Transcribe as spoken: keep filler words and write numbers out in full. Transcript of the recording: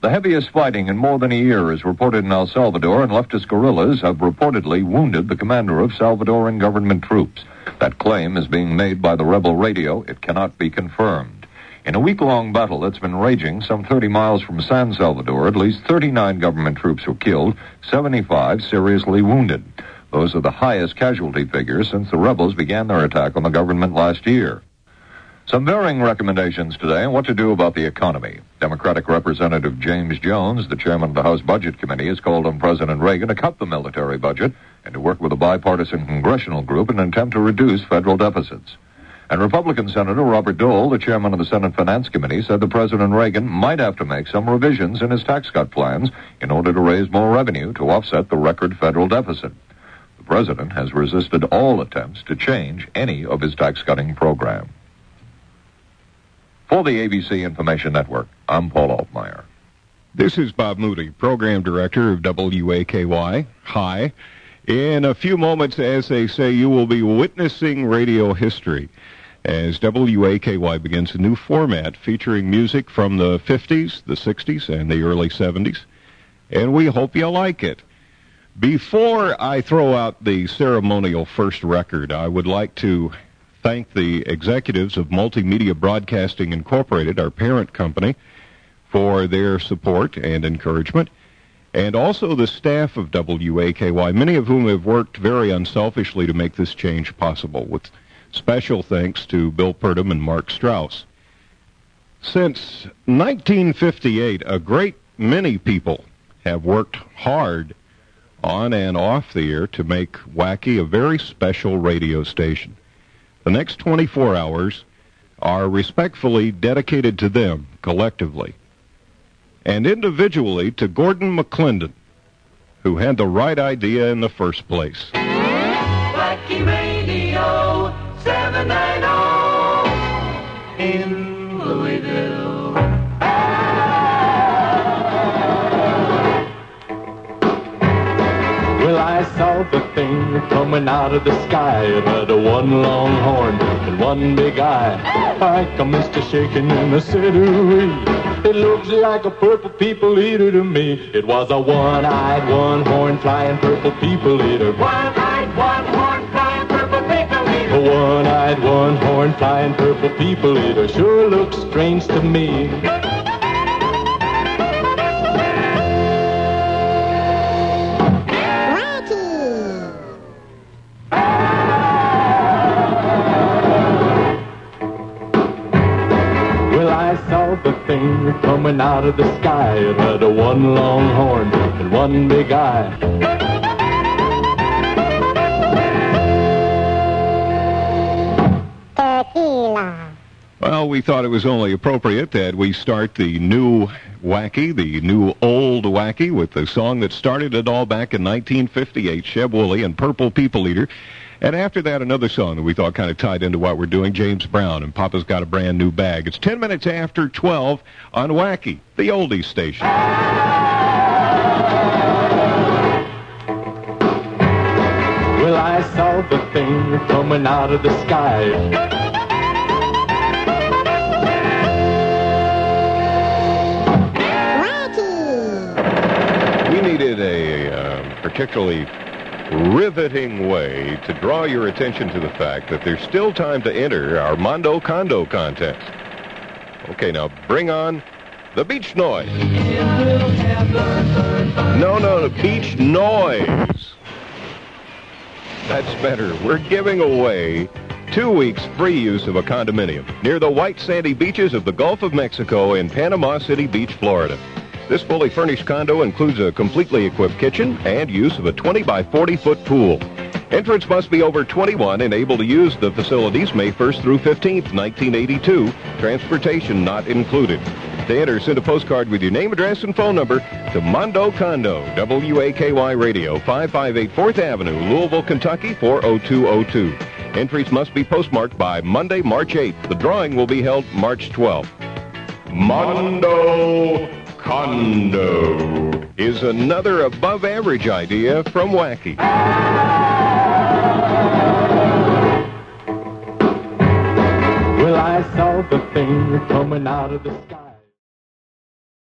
The heaviest fighting in more than a year is reported in El Salvador, and leftist guerrillas have reportedly wounded the commander of Salvadoran government troops. That claim is being made by the rebel radio. It cannot be confirmed. In a week-long battle that's been raging some thirty miles from San Salvador, at least thirty-nine government troops were killed, seventy-five seriously wounded. Those are the highest casualty figures since the rebels began their attack on the government last year. Some varying recommendations today on what to do about the economy. Democratic Representative James Jones, the chairman of the House Budget Committee, has called on President Reagan to cut the military budget and to work with a bipartisan congressional group in an attempt to reduce federal deficits. And Republican Senator Robert Dole, the chairman of the Senate Finance Committee, said that President Reagan might have to make some revisions in his tax cut plans in order to raise more revenue to offset the record federal deficit. The president has resisted all attempts to change any of his tax-cutting program. For the A B C Information Network, I'm Paul Altmeyer. This is Bob Moody, Program Director of W A K Y. Hi. In a few moments, as they say, you will be witnessing radio history as W A K Y begins a new format featuring music from the fifties, the sixties, and the early seventies, and we hope you like it. Before I throw out the ceremonial first record, I would like to thank the executives of Multimedia Broadcasting Incorporated, our parent company, for their support and encouragement, and also the staff of W A K Y, many of whom have worked very unselfishly to make this change possible, with special thanks to Bill Purdom and Mark Strauss. Since nineteen fifty-eight, a great many people have worked hard on and off the air to make Wacky a very special radio station. The next twenty-four hours are respectfully dedicated to them collectively, and individually to Gordon McClendon, who had the right idea in the first place. Wacky Radio seven ninety in Louisville. Well, I saw the thing coming out of the sky. It had a one long horn and one big eye. Like a mister shaking in the city. It looks like a purple people eater to me. It was a one-eyed, one-horned, flying purple people eater. One-eyed, one-horned, flying purple people eater. A one-eyed, one-horned, flying purple people eater sure looks strange to me. The thing coming out of the sky. It had a one long horn and one big eye. Tequila. Well, we thought it was only appropriate that we start the new Wacky, the new old Wacky, with the song that started it all back in nineteen fifty-eight, Sheb Wooley and Purple People Eater. And after that, another song that we thought kind of tied into what we're doing, James Brown and Papa's Got a Brand New Bag. It's ten minutes after twelve on Wacky, the oldies station. Well, I saw the thing coming out of the sky. We needed a uh, particularly riveting way to draw your attention to the fact that there's still time to enter our Mondo Condo contest. Okay, now bring on the beach noise. No, no, the beach noise. That's better. We're giving away two weeks free use of a condominium near the white sandy beaches of the Gulf of Mexico in Panama City Beach, Florida. This fully furnished condo includes a completely equipped kitchen and use of a twenty by forty foot pool. Entrants must be over twenty-one and able to use the facilities May first through fifteenth, nineteen eighty-two. Transportation not included. To enter, send a postcard with your name, address, and phone number to Mondo Condo, W A K Y Radio, five five eight fourth Avenue, Louisville, Kentucky, four oh two oh two. Entries must be postmarked by Monday, March eighth. The drawing will be held March twelfth. Mondo Condo is another above-average idea from Wacky. Well, I saw the thing coming out of the sky.